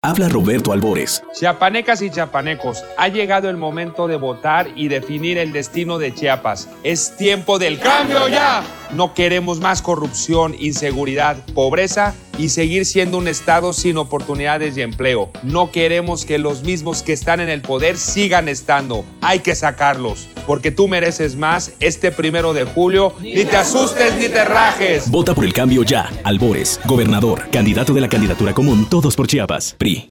Habla Roberto Albores. Chiapanecas y chiapanecos, ha llegado el momento de votar y definir el destino de Chiapas. Es tiempo del cambio ya. No queremos más corrupción, inseguridad, pobreza y seguir siendo un estado sin oportunidades y empleo. No queremos que los mismos que están en el poder sigan estando. Hay que sacarlos, porque tú mereces más. Este 1 de julio, ni te asustes ni te rajes. Vota por el cambio ya. Albores, gobernador, candidato de la candidatura común, Todos por Chiapas, PRI.